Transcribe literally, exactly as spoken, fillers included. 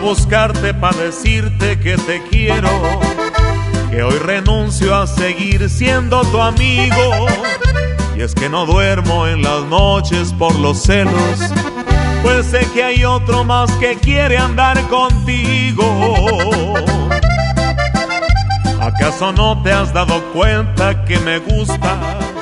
buscarte para decirte que te quiero, que hoy renuncio a seguir siendo tu amigo. Y es que no duermo en las noches por los celos, pues sé que hay otro más que quiere andar contigo. ¿Acaso no te has dado cuenta que me gustas?